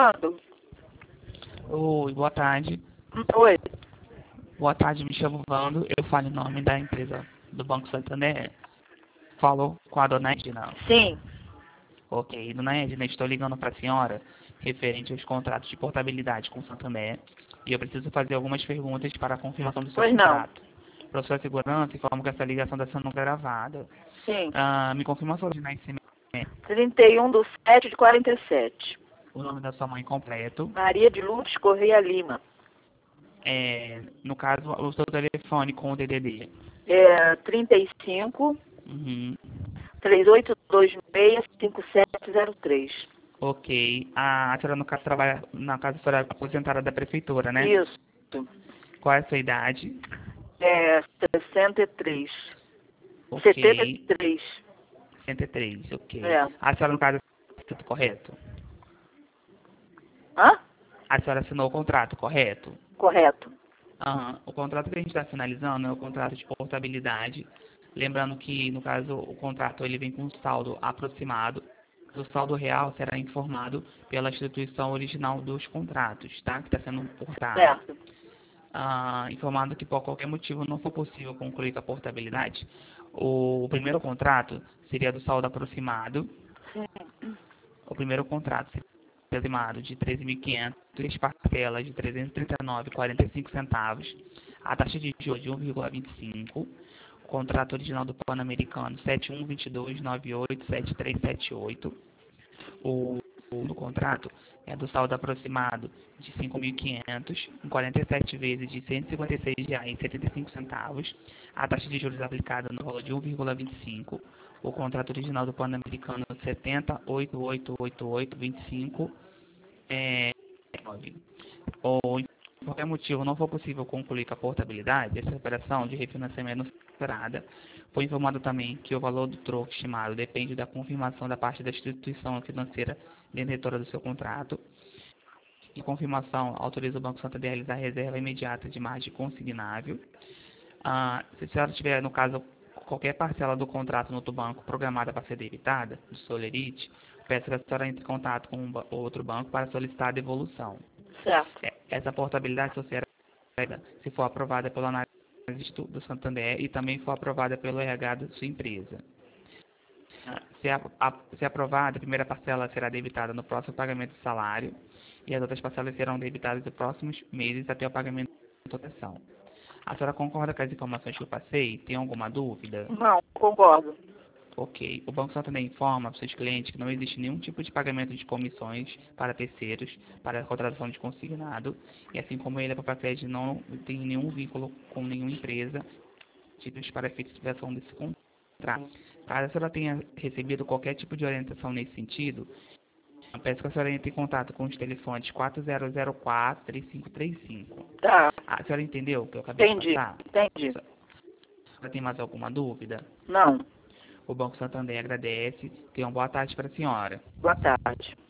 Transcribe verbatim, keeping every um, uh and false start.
falando? Oi, boa tarde. Oi. Boa tarde, me chamo Vando. Eu falo em nome da empresa do Banco Santander. Falou com a dona Edna. Sim. Ok, dona Edna, estou ligando para a senhora referente aos contratos de portabilidade com o Santander. E eu preciso fazer algumas perguntas para a confirmação do seu Pois não. contrato. Para sua segurança, informo que essa ligação está sendo gravada. Sim. Ah, me confirma sua de nascimento, trinta e um do sete de quarenta e sete. o nome da sua mãe completo. Maria de Lourdes Correia Lima. É, no caso, o seu telefone com o D D D. É trinta e cinco, Uhum. três oito dois seis, cinco sete zero três. Ok. A, a senhora, no caso, trabalha na casa da senhora aposentada da prefeitura, né? Isso. Qual é a sua idade? É sessenta e três. Ok. setenta e três. cento e três, ok. É. A senhora, no caso, é tudo correto? Hã? A senhora assinou o contrato, correto? Correto. Aham. O contrato que a gente está finalizando é o contrato de portabilidade. Lembrando que, no caso, o contrato ele vem com um saldo aproximado. O saldo real será informado pela instituição original dos contratos, tá? Que está sendo portado. Certo. Ah, informando que por qualquer motivo não for possível concluir com a portabilidade, o primeiro contrato seria do saldo aproximado. Sim. O primeiro contrato seria aproximado de treze mil e quinhentos, três parcelas de trezentos e trinta e nove vírgula quarenta e cinco centavos, a taxa de juros de um vírgula vinte e cinco, o contrato original do Pan-Americano sete um dois dois nove oito sete três sete oito, o do contrato é do saldo aproximado de cinco mil e quinhentos, em quarenta e sete vezes de cento e cinquenta e seis reais e setenta e cinco centavos, a taxa de juros aplicada no valor de um vírgula vinte e cinco, o contrato original do Pan-Americano setenta oito oito oito oito vinte e cinco, é, ou por qualquer motivo não for possível concluir com a portabilidade, essa operação de refinanciamento esperada, foi informado também que o valor do troco estimado depende da confirmação da parte da instituição financeira detentora do seu contrato. E confirmação autoriza o Banco Santander a realizar reserva imediata de margem consignável. Ah, se a senhora tiver, no caso, qualquer parcela do contrato no outro banco programada para ser debitada, do Solerite, peço que a senhora entre em contato com um outro banco para solicitar a devolução. Certo. Essa portabilidade só será se for aprovada pela análise do Santander e também for aprovada pelo R H da sua empresa. Se, a, a, se aprovada, a primeira parcela será debitada no próximo pagamento do salário e as outras parcelas serão debitadas nos próximos meses até o pagamento da proteção. A senhora concorda com as informações que eu passei? Tem alguma dúvida? Não, concordo. Ok. O Banco Santander informa para os seus clientes que não existe nenhum tipo de pagamento de comissões para terceiros, para a contratação de consignado, e assim como ele, a própria Crédito não tem nenhum vínculo com nenhuma empresa títulos para a efetivação desse contrato. Caso a senhora tenha recebido qualquer tipo de orientação nesse sentido, eu peço que a senhora entre em contato com os telefones quatro zero zero quatro, três cinco três cinco. Tá. A senhora entendeu o que eu acabei Entendi. de passar? Entendi. A senhora tem mais alguma dúvida? Não. O Banco Santander agradece. Tenha uma boa tarde para a senhora. Boa tarde.